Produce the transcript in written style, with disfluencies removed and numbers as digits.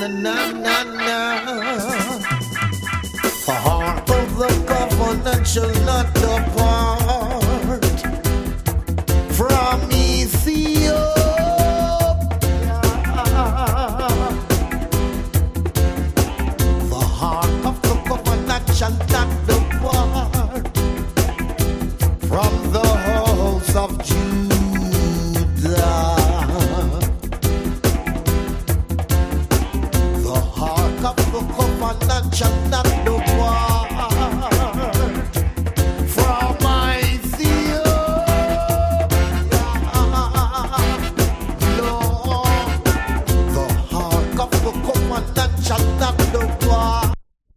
na na na na. The heart of the covenant shall not depart from Ethiopia. The heart of the covenant shall not depart from the house of Judah. The heart of the covenant shall not depart